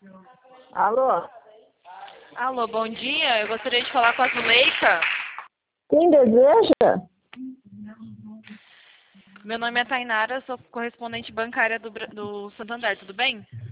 Alô? Alô, bom dia. Eu gostaria de falar com a Zuleika. Quem deseja? Meu nome é Tainara, sou correspondente bancária do Santander, tudo bem?